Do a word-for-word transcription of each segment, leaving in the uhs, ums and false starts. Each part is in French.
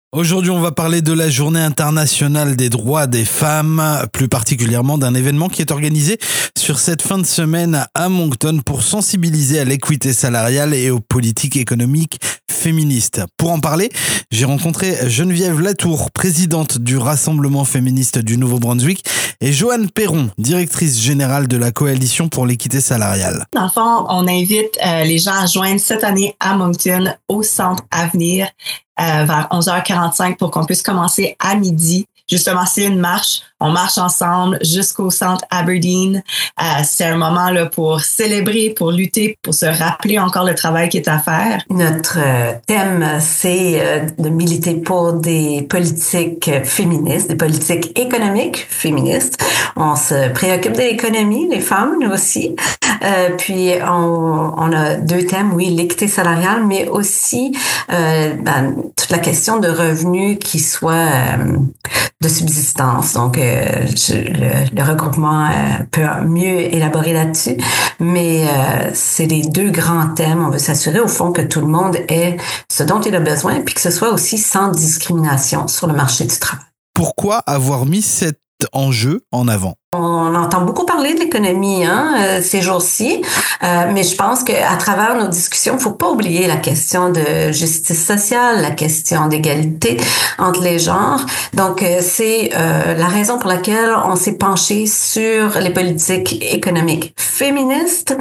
Aujourd'hui, on va parler de la Journée internationale des droits des femmes, plus particulièrement d'un événement qui est organisé sur cette fin de semaine à Moncton pour sensibiliser à l'équité salariale et aux politiques économiques féministes. Pour en parler, j'ai rencontré Geneviève Latour, présidente du Rassemblement féministe du Nouveau-Brunswick, et Joanne Perron, directrice générale de la Coalition pour l'équité salariale. Dans le fond, on invite euh, les gens à joindre cette année à Moncton au Centre Avenir euh, vers onze heures quarante-cinq pour qu'on puisse commencer à midi. Justement, c'est une marche. On marche ensemble jusqu'au centre Aberdeen. Euh, c'est un moment là pour célébrer, pour lutter, pour se rappeler encore le travail qui est à faire. Notre euh, thème, c'est euh, de militer pour des politiques féministes, des politiques économiques féministes. On se préoccupe de l'économie, les femmes, nous aussi. Euh, puis, on, on a deux thèmes, oui, l'équité salariale, mais aussi euh, ben, toute la question de revenus qui soient euh, de subsistance. Donc, euh, je, le, le regroupement euh, peut mieux élaborer là-dessus, mais euh, c'est les deux grands thèmes. On veut s'assurer, au fond, que tout le monde ait ce dont il a besoin, puis que ce soit aussi sans discrimination sur le marché du travail. Pourquoi avoir mis cet enjeu en avant? On entend beaucoup parler de l'économie hein, euh, ces jours-ci, euh, mais je pense qu'à travers nos discussions, il faut pas oublier la question de justice sociale, la question d'égalité entre les genres. Donc, euh, c'est euh, la raison pour laquelle on s'est penché sur les politiques économiques féministes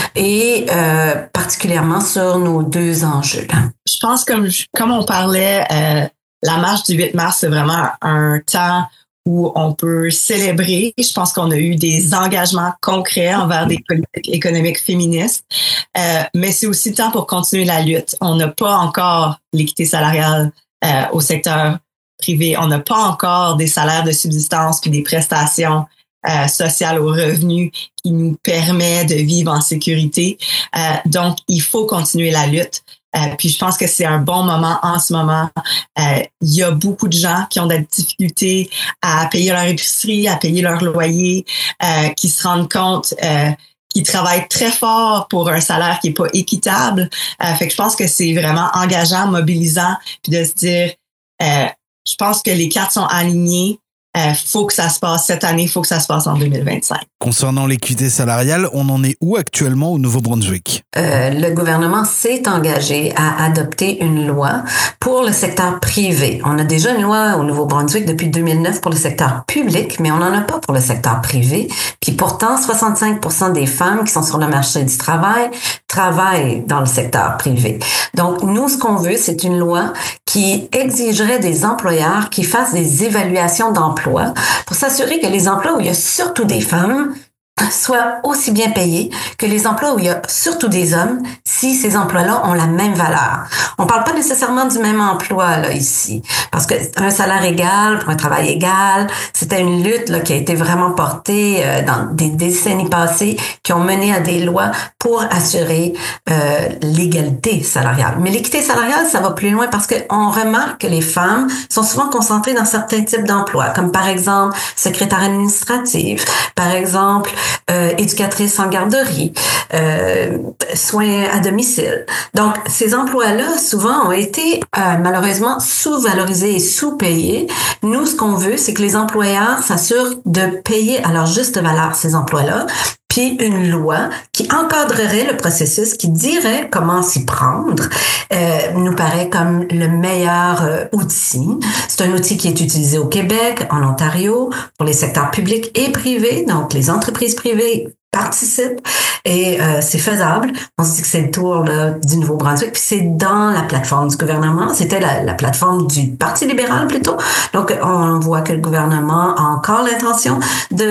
et euh, particulièrement sur nos deux enjeux. Je pense comme comme on parlait, euh, la marche du huit mars, c'est vraiment un temps où on peut célébrer. Je pense qu'on a eu des engagements concrets envers des politiques économiques féministes, euh, mais c'est aussi le temps pour continuer la lutte. On n'a pas encore l'équité salariale euh, au secteur privé. On n'a pas encore des salaires de subsistance puis des prestations euh, sociales aux revenus qui nous permettent de vivre en sécurité. Euh, donc, il faut continuer la lutte. Euh, puis je pense que c'est un bon moment en ce moment. Euh, il y a beaucoup de gens qui ont des difficultés à payer leur épicerie, à payer leur loyer, euh, qui se rendent compte euh, qu'ils travaillent très fort pour un salaire qui est pas équitable. Euh, fait que je pense que c'est vraiment engageant, mobilisant, puis de se dire, euh, je pense que les cartes sont alignées. Euh, faut que ça se passe cette année, faut que ça se passe en deux mille vingt-cinq. Concernant l'équité salariale, on en est où actuellement au Nouveau-Brunswick? Euh, le gouvernement s'est engagé à adopter une loi pour le secteur privé. On a déjà une loi au Nouveau-Brunswick depuis deux mille neuf pour le secteur public, mais on n'en a pas pour le secteur privé. Puis pourtant, soixante-cinq pour cent des femmes qui sont sur le marché du travail travaillent dans le secteur privé. Donc, nous, ce qu'on veut, c'est une loi qui exigerait des employeurs qui fassent des évaluations d'emploi pour s'assurer que les emplois où il y a surtout des femmes soient aussi bien payés que les emplois où il y a surtout des hommes, si ces emplois-là ont la même valeur. On parle pas nécessairement du même emploi là ici, parce que un salaire égal pour un travail égal, c'était une lutte là qui a été vraiment portée euh, dans des décennies passées, qui ont mené à des lois pour assurer euh, l'égalité salariale. Mais l'équité salariale, ça va plus loin parce que on remarque que les femmes sont souvent concentrées dans certains types d'emplois, comme par exemple secrétaire administrative, par exemple Euh, éducatrice en garderie, euh, soins à domicile. Donc, ces emplois-là, souvent, ont été euh, malheureusement sous-valorisés et sous-payés. Nous, ce qu'on veut, c'est que les employeurs s'assurent de payer à leur juste valeur ces emplois-là, puis une loi qui encadrerait le processus, qui dirait comment s'y prendre, euh, nous paraît comme le meilleur euh, outil. C'est un outil qui est utilisé au Québec, en Ontario, pour les secteurs publics et privés, donc les entreprises privées participent et euh, c'est faisable. On se dit que c'est le tour là, du Nouveau-Brunswick, puis c'est dans la plateforme du gouvernement. C'était la, la plateforme du Parti libéral plutôt. Donc, on voit que le gouvernement a encore l'intention de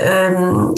euh,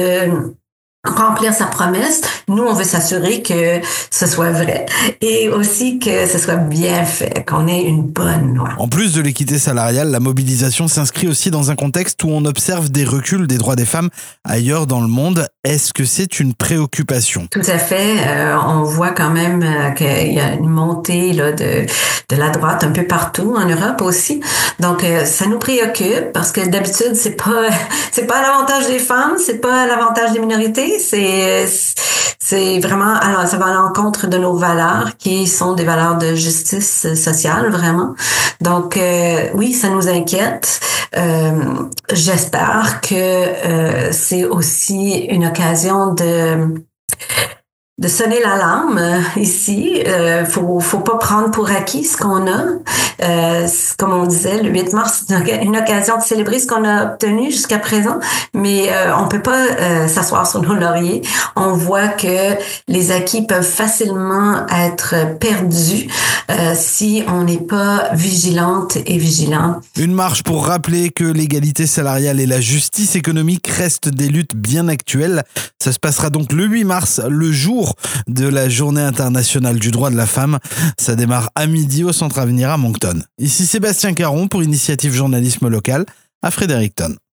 de remplir sa promesse. Nous, on veut s'assurer que ce soit vrai et aussi que ce soit bien fait, qu'on ait une bonne loi. En plus de l'équité salariale, la mobilisation s'inscrit aussi dans un contexte où on observe des reculs des droits des femmes ailleurs dans le monde. Est-ce que c'est une préoccupation? Tout à fait. Euh, on voit quand même euh, qu'il y a une montée là, de, de la droite un peu partout, en Europe aussi. Donc, euh, ça nous préoccupe parce que d'habitude, c'est pas, c'est pas à l'avantage des femmes, c'est pas à l'avantage des minorités. oui, c'est c'est vraiment, alors ça va à l'encontre de nos valeurs qui sont des valeurs de justice sociale, vraiment. Donc euh, oui, ça nous inquiète. Euh, j'espère que euh, c'est aussi une occasion de de sonner l'alarme ici. Euh, faut faut pas prendre pour acquis ce qu'on a. Euh, comme on disait, le huit mars, c'est une occasion de célébrer ce qu'on a obtenu jusqu'à présent, mais euh, on peut pas euh, s'asseoir sur nos lauriers. On voit que les acquis peuvent facilement être perdus euh, si on n'est pas vigilante et vigilant. Une marche pour rappeler que l'égalité salariale et la justice économique restent des luttes bien actuelles. Ça se passera donc le huit mars, le jour de la Journée internationale du droit de la femme. Ça démarre à midi au Centre Avenir à Moncton. Ici Sébastien Caron pour Initiative Journalisme Local à Fredericton.